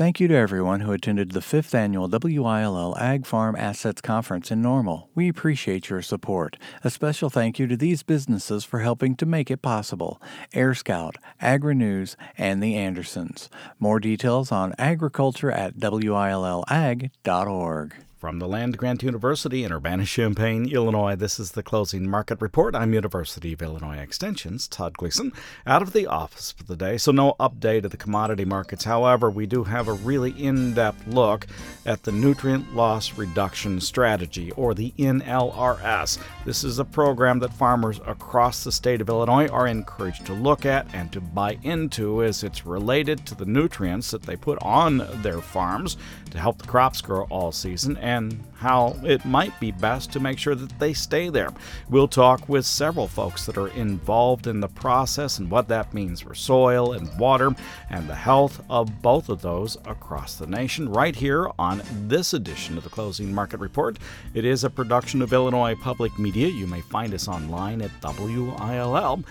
Thank you to everyone who attended the 5th Annual WILL Ag Farm Assets Conference in Normal. We appreciate your support. A special thank you to these businesses for helping to make it possible: Air Scout, Agri-News, and the Andersons. More details on agriculture at willag.org. From the Land Grant University in Urbana-Champaign, Illinois, this is the Closing Market Report. I'm University of Illinois Extension's Todd Gleason, out of the office for the day, so no update of the commodity markets. However, we do have a really in-depth look at the Nutrient Loss Reduction Strategy, or the NLRS. This is a program that farmers across the state of Illinois are encouraged to look at and to buy into, as it's related to the nutrients that they put on their farms to help the crops grow all season, and how it might be best to make sure that they stay there. We'll talk with several folks that are involved in the process and what that means for soil and water and the health of both of those across the nation right here on this edition of the Closing Market Report. It is a production of Illinois Public Media. You may find us online at WILLAG.org.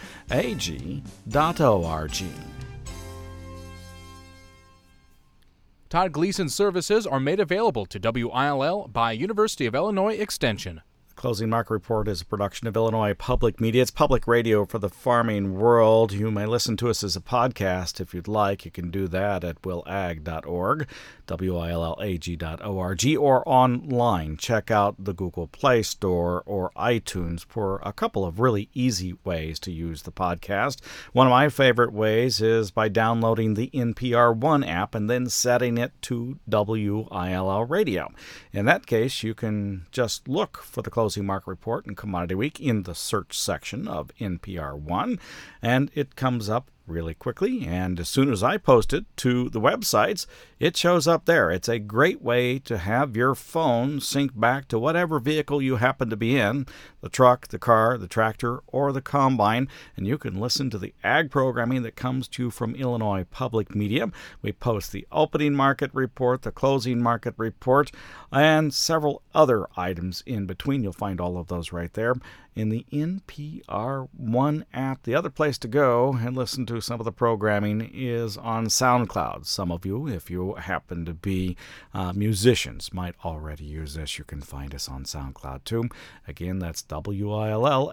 Todd Gleason services are made available to WILL by University of Illinois Extension. Closing Market Report is a production of Illinois Public Media. It's public radio for the farming world. You may listen to us as a podcast if you'd like. You can do that at willag.org, WILLAG.org, or online. Check out the Google Play Store or iTunes for a couple of really easy ways to use the podcast. One of my favorite ways is by downloading the NPR One app and then setting it to WILL Radio. In that case, you can just look for the Closing Market Report and Commodity Week in the search section of NPR One, and it comes up really quickly, and as soon as I post it to the websites, it shows up there. It's a great way to have your phone sync back to whatever vehicle you happen to be in, the truck, the car, the tractor, or the combine, and you can listen to the ag programming that comes to you from Illinois Public Media. We post the Opening Market Report, the Closing Market Report, and several other items in between. You'll find all of those right there in the NPR One app. The other place to go and listen to some of the programming is on SoundCloud. Some of you, if you happen to be musicians, might already use this. You can find us on SoundCloud too. Again, that's WILLAG.org,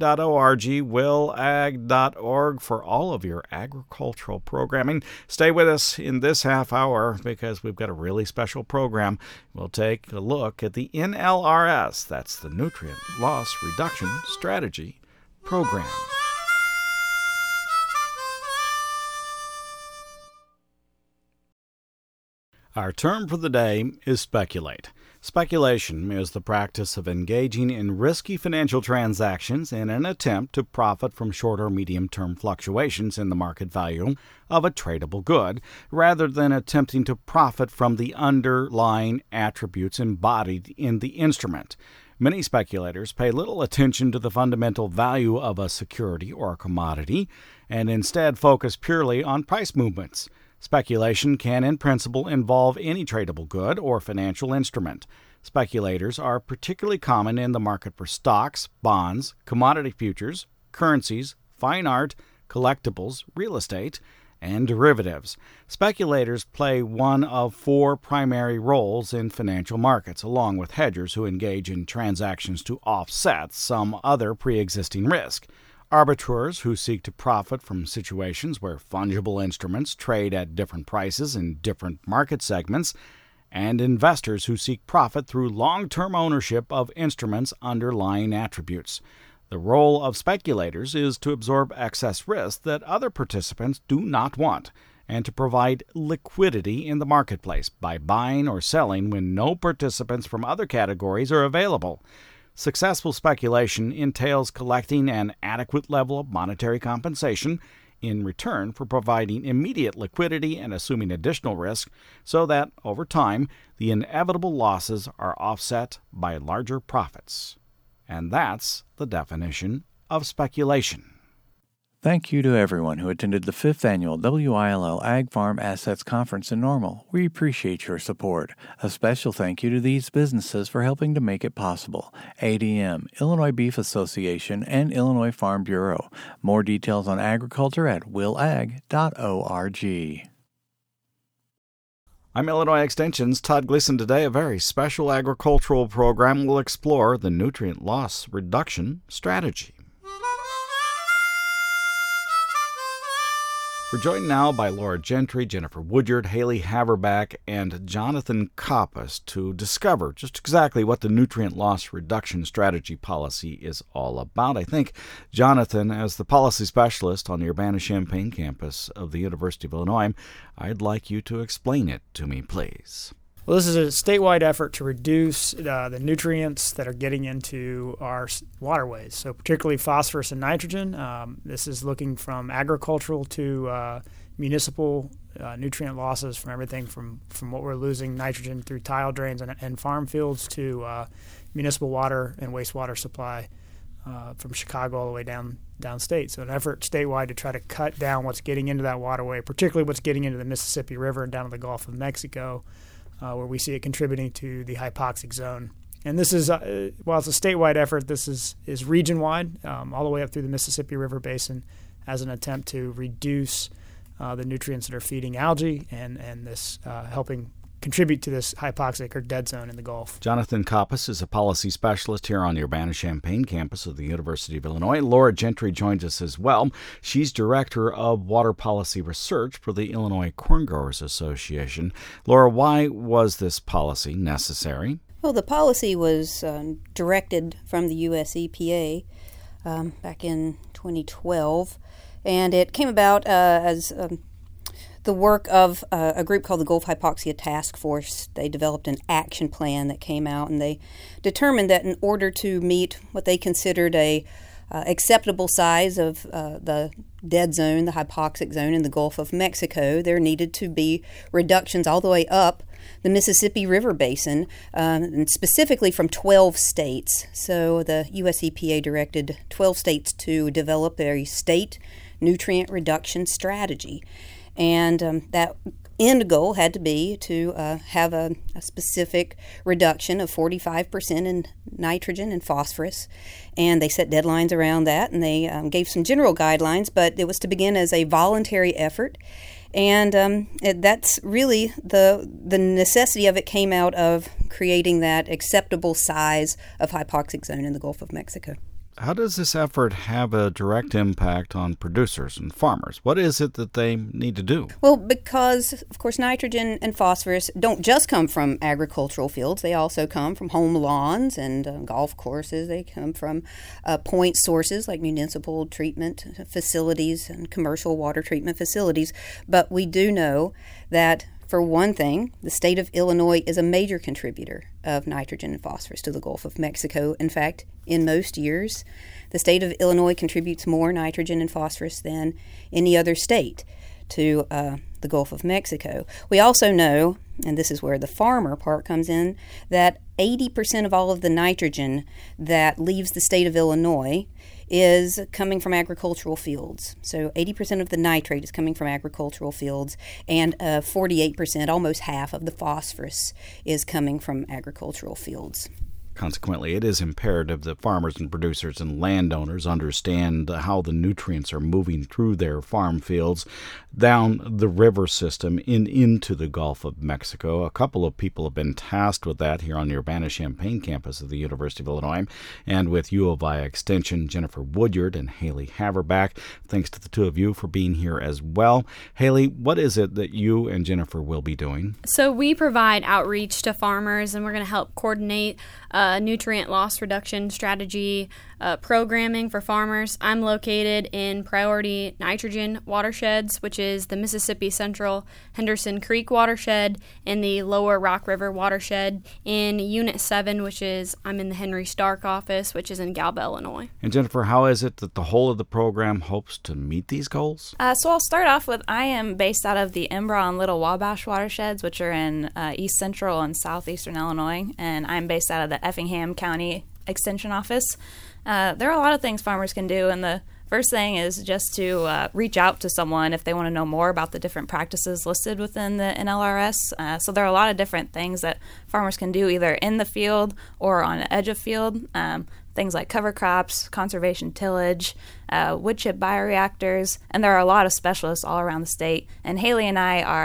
willag.org for all of your agricultural programming. Stay with us in this half hour because we've got a really special program. We'll take a look at the NLRS. That's the Nutrient Loss Reduction Strategy Program. Our term for the day is speculate. Speculation is the practice of engaging in risky financial transactions in an attempt to profit from short or medium-term fluctuations in the market value of a tradable good, rather than attempting to profit from the underlying attributes embodied in the instrument. Many speculators pay little attention to the fundamental value of a security or a commodity, and instead focus purely on price movements. Speculation can, in principle, involve any tradable good or financial instrument. Speculators are particularly common in the market for stocks, bonds, commodity futures, currencies, fine art, collectibles, real estate, and derivatives. Speculators play one of four primary roles in financial markets, along with hedgers who engage in transactions to offset some other pre-existing risk. Arbitrators who seek to profit from situations where fungible instruments trade at different prices in different market segments, and investors who seek profit through long-term ownership of instruments' underlying attributes. The role of speculators is to absorb excess risk that other participants do not want, and to provide liquidity in the marketplace by buying or selling when no participants from other categories are available. Successful speculation entails collecting an adequate level of monetary compensation in return for providing immediate liquidity and assuming additional risk, so that, over time, the inevitable losses are offset by larger profits. And that's the definition of speculation. Thank you to everyone who attended the 5th Annual WILL Ag Farm Assets Conference in Normal. We appreciate your support. A special thank you to these businesses for helping to make it possible: ADM, Illinois Beef Association, and Illinois Farm Bureau. More details on agriculture at willag.org. I'm Illinois Extension's Todd Gleason. Today, a very special agricultural program will explore the nutrient loss reduction strategy. We're joined now by Laura Gentry, Jennifer Woodyard, Haley Haverback, and Jonathan Coppice to discover just exactly what the nutrient loss reduction strategy policy is all about. I think, Jonathan, as the policy specialist on the Urbana-Champaign campus of the University of Illinois, I'd like you to explain it to me, please. Well, this is a statewide effort to reduce the nutrients that are getting into our waterways, so particularly phosphorus and nitrogen. This is looking from agricultural to municipal nutrient losses from everything from what we're losing nitrogen through tile drains and farm fields to municipal water and wastewater supply from Chicago all the way downstate. So an effort statewide to try to cut down what's getting into that waterway, particularly what's getting into the Mississippi River and down to the Gulf of Mexico, where we see it contributing to the hypoxic zone. And this is, while it's a statewide effort, this is region-wide, all the way up through the Mississippi River Basin as an attempt to reduce the nutrients that are feeding algae and this helping contribute to this hypoxic or dead zone in the Gulf. Jonathan Coppice is a policy specialist here on the Urbana-Champaign campus of the University of Illinois. Laura Gentry joins us as well. She's Director of Water Policy Research for the Illinois Corn Growers Association. Laura, why was this policy necessary? Well, the policy was directed from the U.S. EPA back in 2012, and it came about as the work of a group called the Gulf Hypoxia Task Force. They developed an action plan that came out, and they determined that in order to meet what they considered a acceptable size of the dead zone, the hypoxic zone in the Gulf of Mexico, there needed to be reductions all the way up the Mississippi River Basin, and specifically from 12 states. So the U.S. EPA directed 12 states to develop a state nutrient reduction strategy. And that end goal had to be to have a specific reduction of 45% in nitrogen and phosphorus. And they set deadlines around that, and they gave some general guidelines, but it was to begin as a voluntary effort. And that's really the necessity of it came out of creating that acceptable size of hypoxic zone in the Gulf of Mexico. How does this effort have a direct impact on producers and farmers? What is it that they need to do? Well, because, of course, nitrogen and phosphorus don't just come from agricultural fields. They also come from home lawns and golf courses. They come from point sources like municipal treatment facilities and commercial water treatment facilities. But we do know that, for one thing, the state of Illinois is a major contributor of nitrogen and phosphorus to the Gulf of Mexico. In fact, in most years, the state of Illinois contributes more nitrogen and phosphorus than any other state to the Gulf of Mexico. We also know, and this is where the farmer part comes in, that 80% of all of the nitrogen that leaves the state of Illinois is coming from agricultural fields. So 80% of the nitrate is coming from agricultural fields, and 48%, almost half of the phosphorus, is coming from agricultural fields. Consequently, it is imperative that farmers and producers and landowners understand how the nutrients are moving through their farm fields down the river system into the Gulf of Mexico. A couple of people have been tasked with that here on the Urbana-Champaign campus of the University of Illinois, and with U of I Extension, Jennifer Woodyard and Haley Haverback. Thanks to the two of you for being here as well. Haley, what is it that you and Jennifer will be doing? So we provide outreach to farmers, and we're going to help coordinate nutrient loss reduction strategy programming for farmers. I'm located in priority nitrogen watersheds, which is the Mississippi Central Henderson Creek watershed and the Lower Rock River watershed in Unit 7, which is, I'm in the Henry Stark office, which is in Galba, Illinois. And Jennifer, how is it that the whole of the program hopes to meet these goals? So I'll start off with, I am based out of the Embra and Little Wabash watersheds, which are in East Central and Southeastern Illinois, and I'm based out of the Effingham County Extension Office. There are a lot of things farmers can do, and the first thing is just to reach out to someone if they want to know more about the different practices listed within the NLRS. So there are a lot of different things that farmers can do either in the field or on the edge of field. Things like cover crops, conservation tillage, wood chip bioreactors, and there are a lot of specialists all around the state. And Haley and I are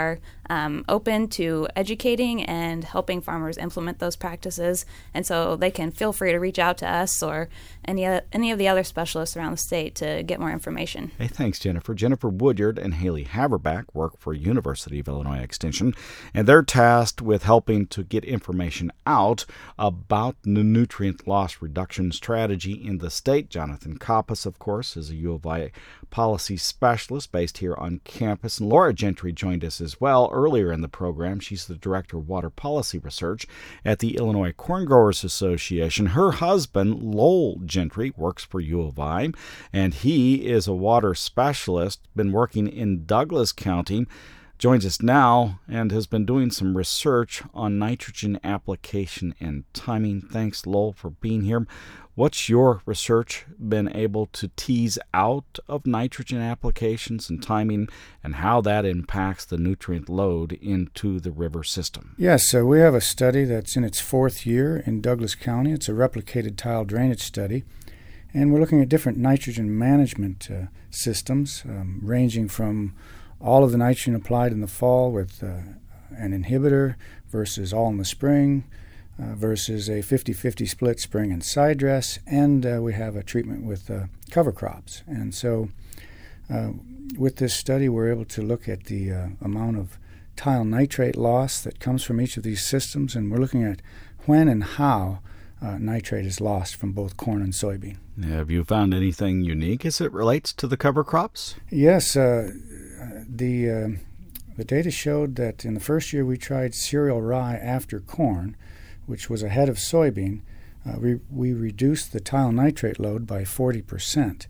open to educating and helping farmers implement those practices. And so they can feel free to reach out to us or any of the other specialists around the state to get more information. Hey, thanks, Jennifer. Jennifer Woodyard and Haley Haverback work for University of Illinois Extension, and they're tasked with helping to get information out about the nutrient loss reduction strategy in the state. Jonathan Koppas, of course, is a U of I policy specialist based here on campus. And Laura Gentry joined us as well earlier in the program. She's the Director of Water Policy Research at the Illinois Corn Growers Association. Her husband, Lowell Gentry, works for U of I, and he is a water specialist, been working in Douglas County, joins us now and has been doing some research on nitrogen application and timing. Thanks, Lowell, for being here. What's your research been able to tease out of nitrogen applications and timing and how that impacts the nutrient load into the river system? Yes, so we have a study that's in its 4th year in Douglas County. It's a replicated tile drainage study, and we're looking at different nitrogen management systems, ranging from all of the nitrogen applied in the fall with an inhibitor versus all in the spring, versus a 50-50 split spring and side dress, and we have a treatment with cover crops. And so with this study, we're able to look at the amount of tile nitrate loss that comes from each of these systems, and we're looking at when and how nitrate is lost from both corn and soybean. Have you found anything unique as it relates to the cover crops? Yes, the data showed that in the first year we tried cereal rye after corn, which was ahead of soybean. We reduced the tile nitrate load by 40%,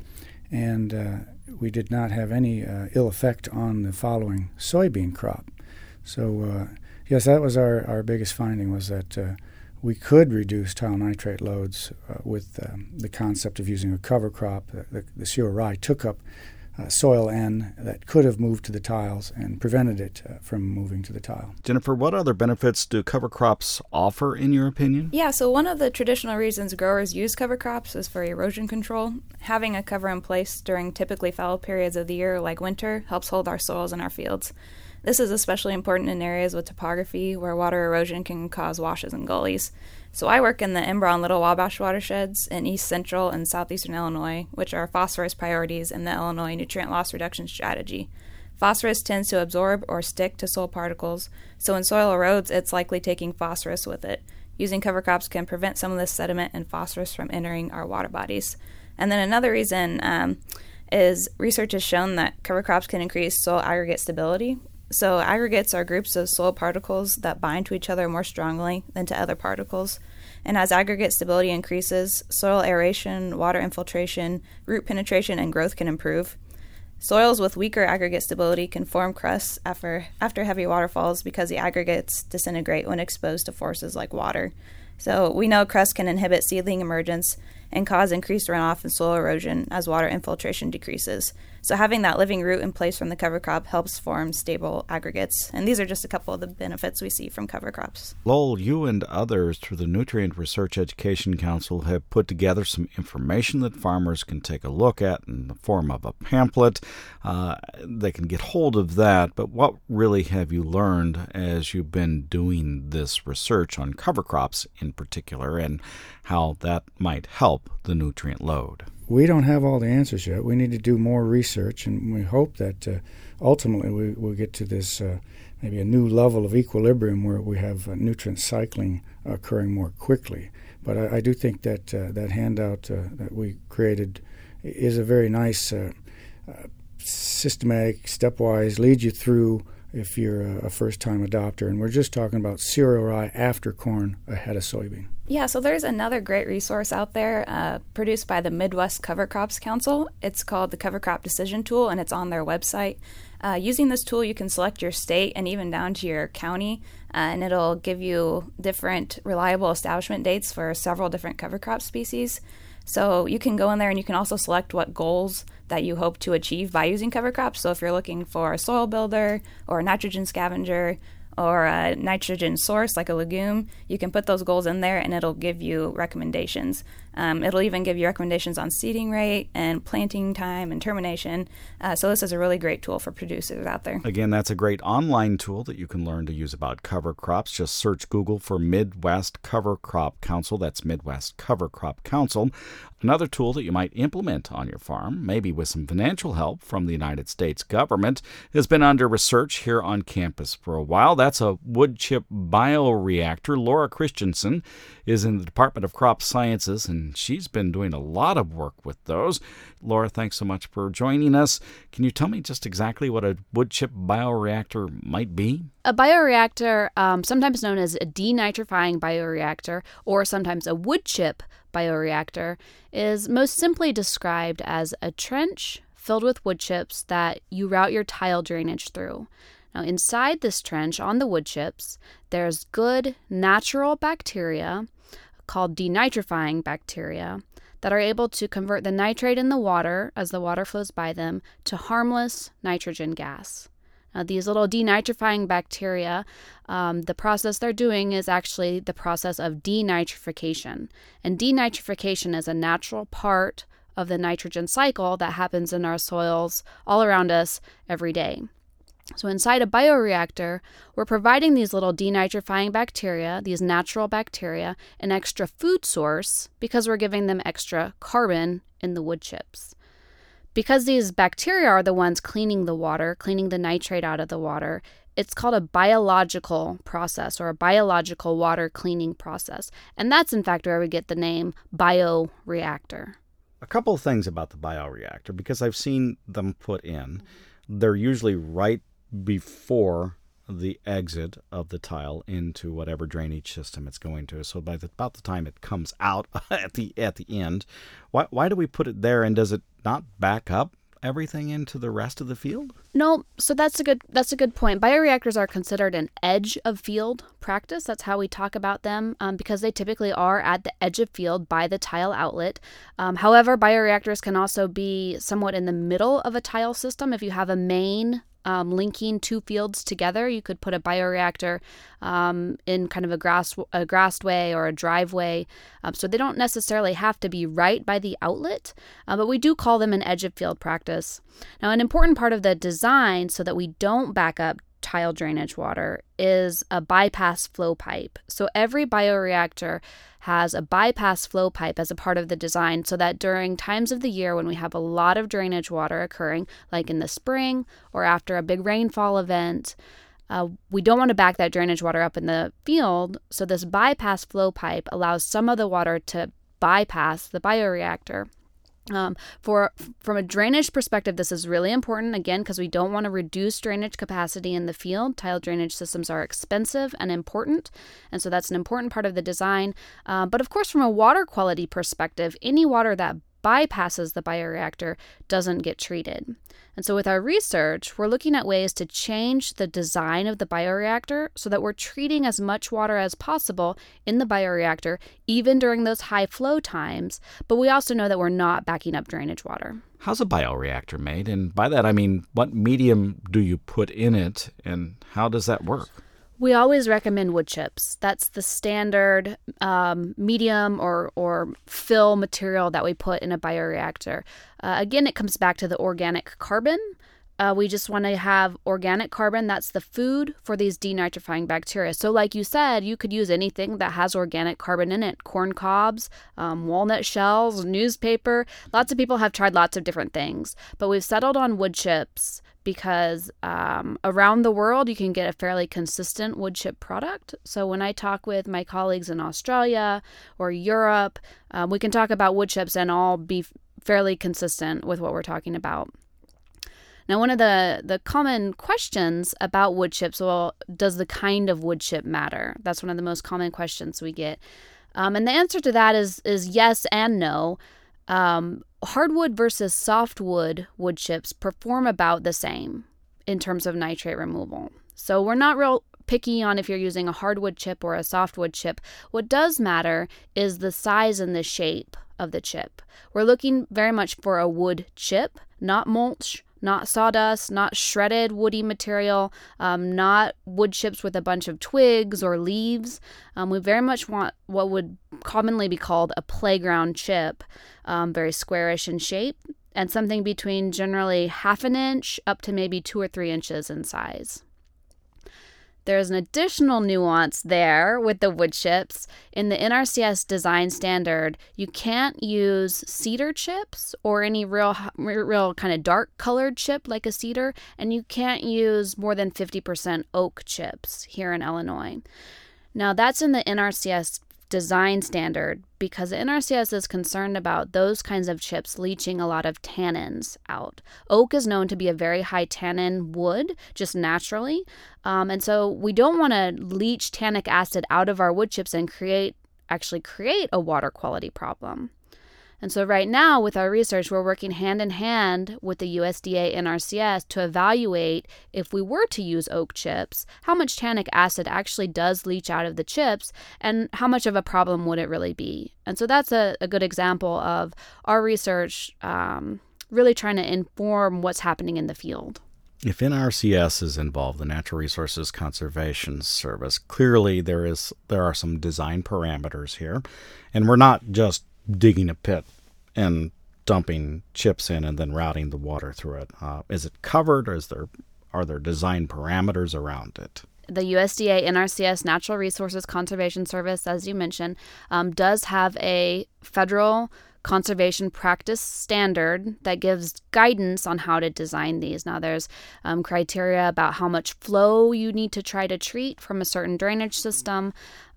and we did not have any ill effect on the following soybean crop. So, yes, that was our biggest finding, was that we could reduce tile nitrate loads with the concept of using a cover crop. The cereal rye took up soil N that could have moved to the tiles and prevented it from moving to the tile. Jennifer, what other benefits do cover crops offer, in your opinion? Yeah, so one of the traditional reasons growers use cover crops is for erosion control. Having a cover in place during typically fallow periods of the year, like winter, helps hold our soils in our fields. This is especially important in areas with topography where water erosion can cause washes and gullies. So I work in the Embra and Little Wabash watersheds in east central and southeastern Illinois, which are phosphorus priorities in the Illinois nutrient loss reduction strategy. Phosphorus tends to absorb or stick to soil particles, so when soil erodes, it's likely taking phosphorus with it. Using cover crops can prevent some of this sediment and phosphorus from entering our water bodies. And then another reason is research has shown that cover crops can increase soil aggregate stability. So aggregates are groups of soil particles that bind to each other more strongly than to other particles. And as aggregate stability increases, soil aeration, water infiltration, root penetration, and growth can improve. Soils with weaker aggregate stability can form crusts after heavy waterfalls because the aggregates disintegrate when exposed to forces like water. So we know crusts can inhibit seedling emergence and cause increased runoff and soil erosion as water infiltration decreases. So having that living root in place from the cover crop helps form stable aggregates. And these are just a couple of the benefits we see from cover crops. Lowell, you and others through the Nutrient Research Education Council have put together some information that farmers can take a look at in the form of a pamphlet. They can get hold of that. But what really have you learned as you've been doing this research on cover crops in particular, and how that might help the nutrient load? We don't have all the answers yet. We need to do more research, and we hope that ultimately we'll get to this maybe a new level of equilibrium where we have nutrient cycling occurring more quickly. But I do think that that handout that we created is a very nice, systematic, stepwise, leads you through if you're a first-time adopter. And we're just talking about cereal rye after corn ahead of soybean. Yeah, so there's another great resource out there produced by the Midwest Cover Crops Council. It's called the Cover Crop Decision Tool, and it's on their website. Using this tool, you can select your state and even down to your county, and it'll give you different reliable establishment dates for several different cover crop species. So you can go in there and you can also select what goals that you hope to achieve by using cover crops. So if you're looking for a soil builder or a nitrogen scavenger or a nitrogen source like a legume, you can put those goals in there and it'll give you recommendations. It'll even give you recommendations on seeding rate and planting time and termination. So this is a really great tool for producers out there. Again, that's a great online tool that you can learn to use about cover crops. Just search Google for Midwest Cover Crop Council. That's Midwest Cover Crop Council. Another tool that you might implement on your farm, maybe with some financial help from the United States government, has been under research here on campus for a while. That's a wood chip bioreactor. Laura Christensen is in the Department of Crop Sciences, and she's been doing a lot of work with those. Laura, thanks so much for joining us. Can you tell me just exactly what a wood chip bioreactor might be? A bioreactor, sometimes known as a denitrifying bioreactor or sometimes a wood chip bioreactor, is most simply described as a trench filled with wood chips that you route your tile drainage through. Now, inside this trench on the wood chips, there's good natural bacteria called denitrifying bacteria that are able to convert the nitrate in the water as the water flows by them to harmless nitrogen gas. Now, these little denitrifying bacteria, the process they're doing is actually the process of denitrification. And denitrification is a natural part of the nitrogen cycle that happens in our soils all around us every day. So inside a bioreactor, we're providing these little denitrifying bacteria, these natural bacteria, an extra food source because we're giving them extra carbon in the wood chips. Because these bacteria are the ones cleaning the water, cleaning the nitrate out of the water, it's called a biological process or a biological water cleaning process. And that's in fact where we get the name bioreactor. A couple of things about the bioreactor, because I've seen them put in. They're usually right before the exit of the tile into whatever drainage system it's going to. So by about the time it comes out at the end, why do we put it there, and does it not back up everything into the rest of the field? No, so that's a good point. Bioreactors are considered an edge of field practice. That's how we talk about them because they typically are at the edge of field by the tile outlet. However, bioreactors can also be somewhat in the middle of a tile system. If you have a main linking two fields together, you could put a bioreactor in kind of a grassed way or a driveway. So they don't necessarily have to be right by the outlet, but we do call them an edge of field practice. Now, an important part of the design so that we don't back up tile drainage water is a bypass flow pipe. So every bioreactor has a bypass flow pipe as a part of the design so that during times of the year when we have a lot of drainage water occurring, like in the spring or after a big rainfall event, we don't want to back that drainage water up in the field. So this bypass flow pipe allows some of the water to bypass the bioreactor. From a drainage perspective, this is really important, again, because we don't want to reduce drainage capacity in the field. Tile drainage systems are expensive and important, and so that's an important part of the design. But of course, from a water quality perspective, any water that bypasses the bioreactor doesn't get treated. And so with our research, we're looking at ways to change the design of the bioreactor so that we're treating as much water as possible in the bioreactor, even during those high flow times. But we also know that we're not backing up drainage water. How's a bioreactor made? And by that, I mean, what medium do you put in it, and how does that work? We always recommend wood chips. That's the standard medium or fill material that we put in a bioreactor. Again, it comes back to the organic carbon. We just want to have organic carbon. That's the food for these denitrifying bacteria. So like you said, you could use anything that has organic carbon in it. Corn cobs, walnut shells, newspaper. Lots of people have tried lots of different things. But we've settled on wood chips because around the world, you can get a fairly consistent wood chip product. So when I talk with my colleagues in Australia or Europe, we can talk about wood chips and all be fairly consistent with what we're talking about. Now, one of the common questions about wood chips, well, does the kind of wood chip matter? That's one of the most common questions we get. And the answer to that is yes and no. Hardwood versus softwood wood chips perform about the same in terms of nitrate removal. So we're not real picky on if you're using a hardwood chip or a softwood chip. What does matter is the size and the shape of the chip. We're looking very much for a wood chip, not mulch, not sawdust, not shredded woody material, not wood chips with a bunch of twigs or leaves. We very much want what would commonly be called a playground chip, very squarish in shape, and something between generally 1/2 inch up to maybe 2 or 3 inches in size. There's an additional nuance there with the wood chips. In the NRCS design standard, you can't use cedar chips or any real kind of dark colored chip like a cedar, and you can't use more than 50% oak chips here in Illinois. Now, that's in the NRCS design standard because the NRCS is concerned about those kinds of chips leaching a lot of tannins out. Oak is known to be a very high tannin wood, just naturally. And so we don't want to leach tannic acid out of our wood chips and create a water quality problem. And so right now with our research, we're working hand in hand with the USDA NRCS to evaluate if we were to use oak chips, how much tannic acid actually does leach out of the chips and how much of a problem would it really be. And so that's a good example of our research really trying to inform what's happening in the field. If NRCS is involved, the Natural Resources Conservation Service, clearly there are some design parameters here, and we're not just digging a pit and dumping chips in and then routing the water through it. Is it covered, or are there design parameters around it? The USDA NRCS Natural Resources Conservation Service, as you mentioned, does have a federal conservation practice standard that gives guidance on how to design these. Now, there's criteria about how much flow you need to try to treat from a certain drainage system,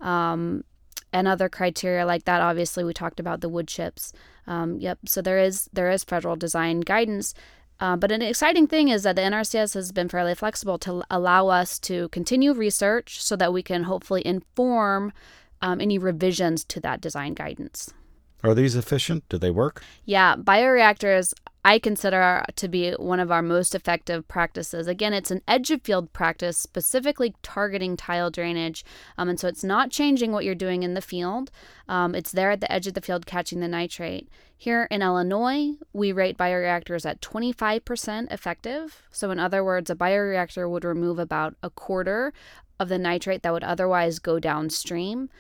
and other criteria like that. Obviously, we talked about the wood chips. So there is federal design guidance. But an exciting thing is that the NRCS has been fairly flexible to allow us to continue research so that we can hopefully inform any revisions to that design guidance. Are these efficient? Do they work? Yeah, bioreactors I consider to be one of our most effective practices. Again, it's an edge of field practice specifically targeting tile drainage. And so it's not changing what you're doing in the field. It's there at the edge of the field catching the nitrate. Here in Illinois, we rate bioreactors at 25% effective. So in other words, a bioreactor would remove about 1/4 of the nitrate that would otherwise go downstream.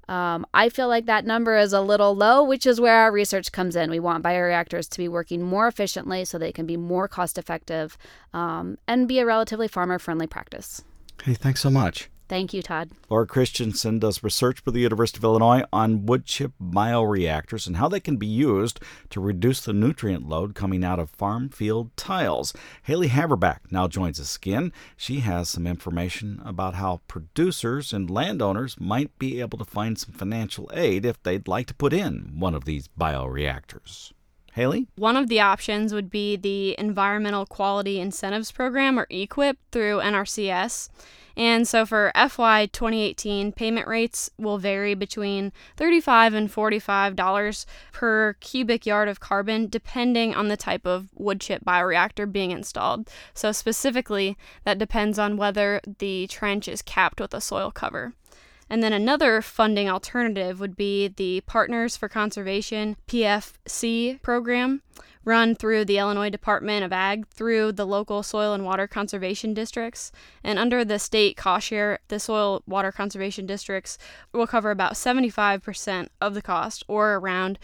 I feel like that number is a little low, which is where our research comes in. We want bioreactors to be working more efficiently so they can be more cost effective and be a relatively farmer-friendly practice. Hey, thanks so much. Thank you, Todd. Laura Christensen does research for the University of Illinois on wood chip bioreactors and how they can be used to reduce the nutrient load coming out of farm field tiles. Haley Haverback now joins us again. She has some information about how producers and landowners might be able to find some financial aid if they'd like to put in one of these bioreactors. Haley? One of the options would be the Environmental Quality Incentives Program, or EQIP, through NRCS. And so for FY 2018, payment rates will vary between $35 and $45 per cubic yard of carbon, depending on the type of wood chip bioreactor being installed. So specifically, that depends on whether the trench is capped with a soil cover. And then another funding alternative would be the Partners for Conservation, PFC program, run through the Illinois Department of Ag through the local soil and water conservation districts. And under the state cost share, the soil water conservation districts will cover about 75% of the cost, or around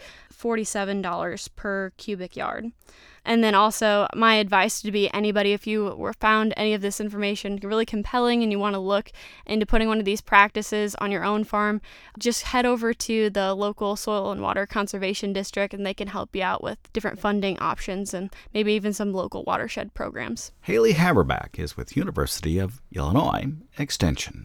$47 per cubic yard. And then also, my advice would be anybody, if you found any of this information really compelling and you want to look into putting one of these practices on your own farm, just head over to the local soil and water conservation district and they can help you out with different funding options and maybe even some local watershed programs. Haley Haverback is with University of Illinois Extension.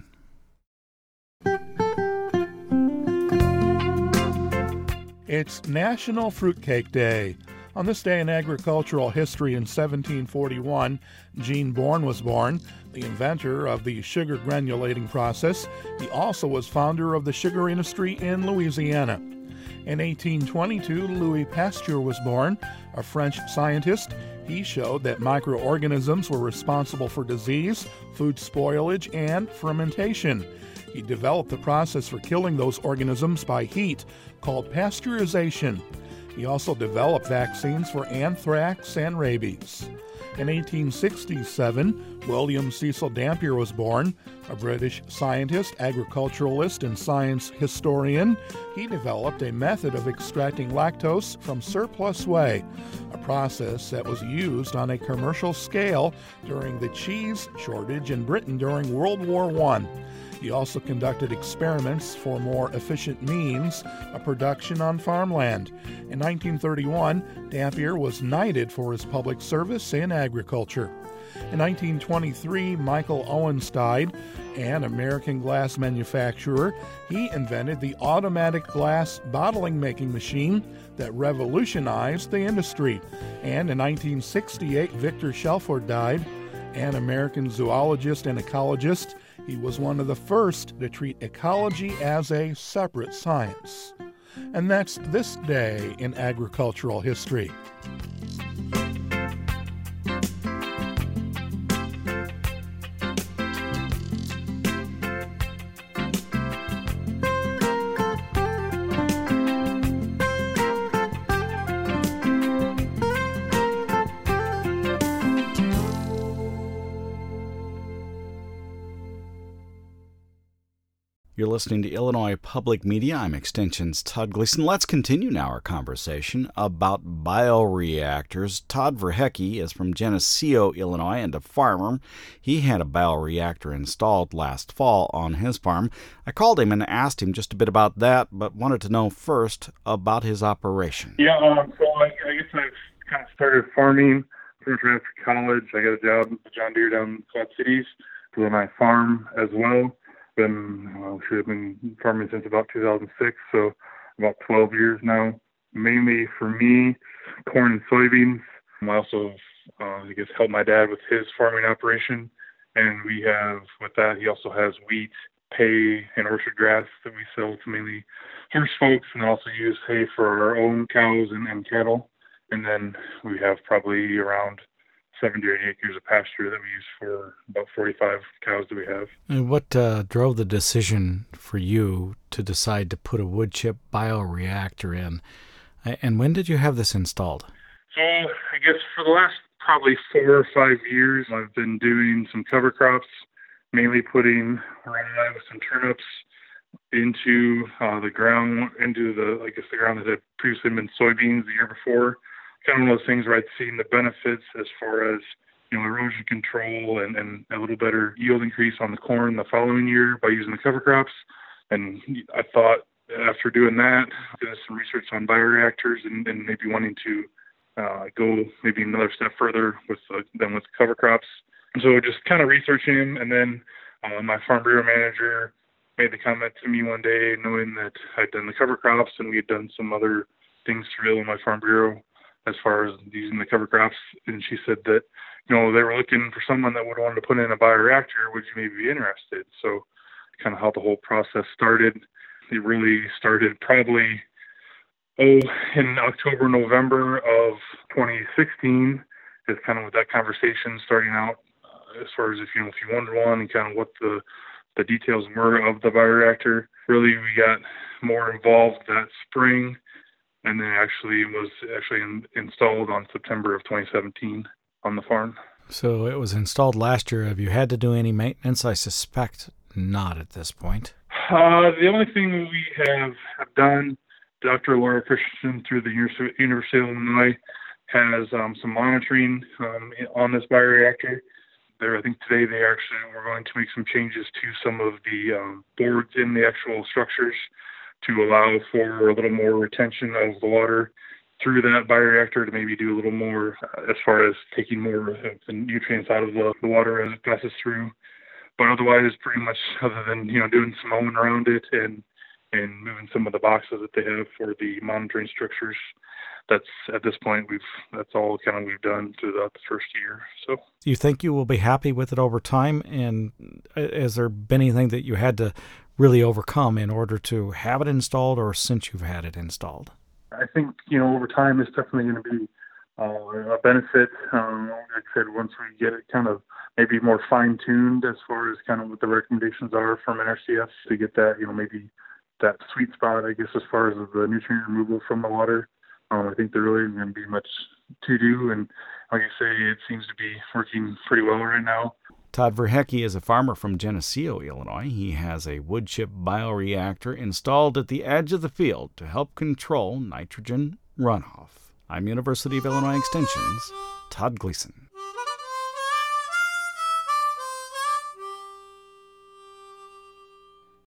It's National Fruitcake Day. On this day in agricultural history in 1741, Gene Bourne was born, the inventor of the sugar granulating process. He also was founder of the sugar industry in Louisiana. In 1822, Louis Pasteur was born, a French scientist. He showed that microorganisms were responsible for disease, food spoilage, and fermentation. He developed the process for killing those organisms by heat, called pasteurization. He also developed vaccines for anthrax and rabies. In 1867, William Cecil Dampier was born, a British scientist, agriculturalist, and science historian. He developed a method of extracting lactose from surplus whey, a process that was used on a commercial scale during the cheese shortage in Britain during World War I. He also conducted experiments for more efficient means of production on farmland. In 1931, Dampier was knighted for his public service in agriculture. In 1923, Michael Owens died, an American glass manufacturer. He invented the automatic glass bottling making machine that revolutionized the industry. And in 1968, Victor Shelford died, an American zoologist and ecologist. He was one of the first to treat ecology as a separate science. And that's this day in agricultural history. You're listening to Illinois Public Media. I'm Extension's Todd Gleason. Let's continue now our conversation about bioreactors. Todd Verhecke is from Geneseo, Illinois, and a farmer. He had a bioreactor installed last fall on his farm. I called him and asked him just a bit about that, but wanted to know first about his operation. Yeah, so I guess I've kind of started farming pretty much after college. I got a job at John Deere down in Quad Cities, so then I farm as well. I've been farming since about 2006, so about 12 years now. Mainly for me, corn and soybeans. I also, help my dad with his farming operation. And we have, with that, he also has wheat, hay, and orchard grass that we sell to mainly horse folks, and also use hay for our own cows and cattle. And then we have probably around 70 or 80 acres of pasture that we use for about 45 cows that we have. And what drove the decision for you to decide to put a wood chip bioreactor in? And when did you have this installed? So I guess for the last probably 4 or 5 years, I've been doing some cover crops, mainly putting rye with some turnips into the ground, the ground that had previously been soybeans the year before. Kind of one of those things where I'd seen the benefits as far as, erosion control and a little better yield increase on the corn the following year by using the cover crops. And I thought after doing that, doing some research on bioreactors and maybe wanting to go maybe another step further with cover crops. And so just kind of researching them, and then my Farm Bureau manager made the comment to me one day, knowing that I'd done the cover crops and we had done some other things to in my Farm Bureau as far as using the cover crops. And she said that, they were looking for someone that would want to put in a bioreactor. Would you maybe be interested? So kind of how the whole process started. It really started probably, in October, November of 2016 is kind of with that conversation starting out as far as if you wanted one and kind of what the details were of the bioreactor. Really, we got more involved that spring, and then it was installed on September of 2017 on the farm. So it was installed last year. Have you had to do any maintenance? I suspect not at this point. The only thing we have done, Dr. Laura Christensen through the University of Illinois has some monitoring on this bioreactor. I think today we're going to make some changes to some of the boards in the actual structures to allow for a little more retention of the water through that bioreactor, to maybe do a little more as far as taking more of the nutrients out of the water as it passes through. But otherwise, pretty much other than, doing some mowing around it and moving some of the boxes that they have for the monitoring structures, that's at this point, that's all kind of we've done throughout the first year. So, do you think you will be happy with it over time? And has there been anything that you had to really overcome in order to have it installed, or since you've had it installed? I think, over time it's definitely going to be a benefit. Like I said, once we get it kind of maybe more fine-tuned as far as kind of what the recommendations are from NRCS to get that, maybe that sweet spot, I guess, as far as the nutrient removal from the water. I think there really isn't going to be much to do, and like I say, it seems to be working pretty well right now. Todd Verhecke is a farmer from Geneseo, Illinois. He has a wood chip bioreactor installed at the edge of the field to help control nitrogen runoff. I'm University of Illinois Extension's Todd Gleason.